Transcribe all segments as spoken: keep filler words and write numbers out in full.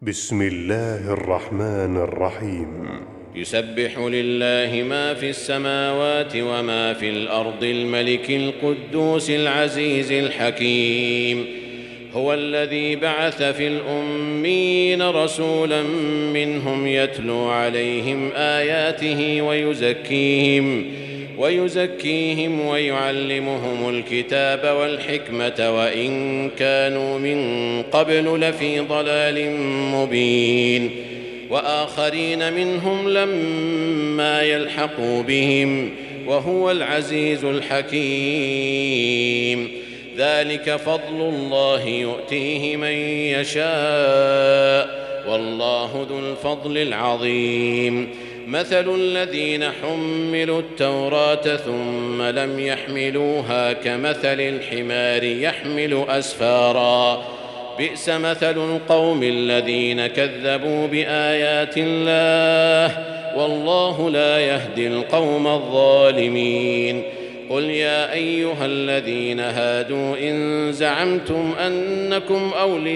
بسم الله الرحمن الرحيم. يسبح لله ما في السماوات وما في الأرض الملك القدوس العزيز الحكيم. هو الذي بعث في الأمين رسولا منهم يتلو عليهم آياته ويزكيهم ويزكيهم ويعلمهم الكتاب والحكمة وإن كانوا من قبل لفي ضلال مبين، وآخرين منهم لما يلحقوا بهم، وهو العزيز الحكيم. ذلك فضل الله يؤتيه من يشاء والله ذو الفضل العظيم. مثل الذين حملوا التوراة ثم لم يحملوها كمثل الحمار يحمل أسفارا، بئس مثل القوم الذين كذبوا بآيات الله والله لا يهدي القوم الظالمين. قل يا أيها الذين هادوا إن زعمتم أنكم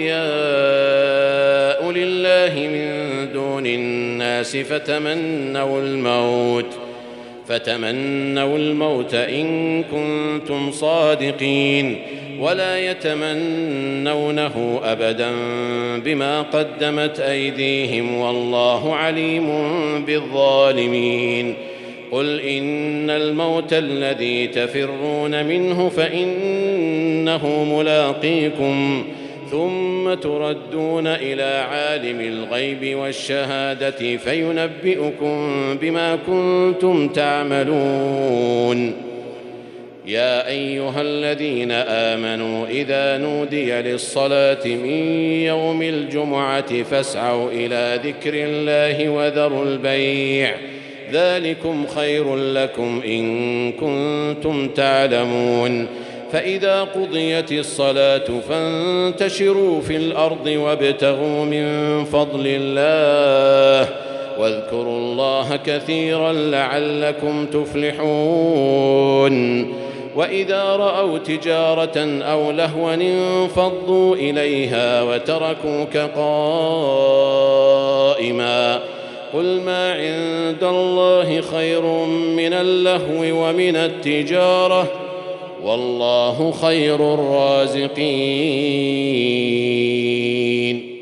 أولياء لله من دون الناس فتمنوا الموت فتمنوا الموت إن كنتم صادقين ولا يتمنونه أبدا بما قدمت أيديهم والله عليم بالظالمين. قل إن الموت الذي تفرون منه فإنه ملاقيكم ثم تردون إلى عالم الغيب والشهادة فينبئكم بما كنتم تعملون. يا أيها الذين آمنوا إذا نودي للصلاة من يوم الجمعة فاسعوا إلى ذكر الله وذروا البيع، ذلكم خير لكم إن كنتم تعلمون. فإذا قضيت الصلاة فانتشروا في الأرض وابتغوا من فضل الله واذكروا الله كثيرا لعلكم تفلحون. وإذا رأوا تجارة أو لهوا انفضوا إليها وتركوك قائما. قل ما عند الله خير من اللهو ومن التجارة والله خير الرازقين.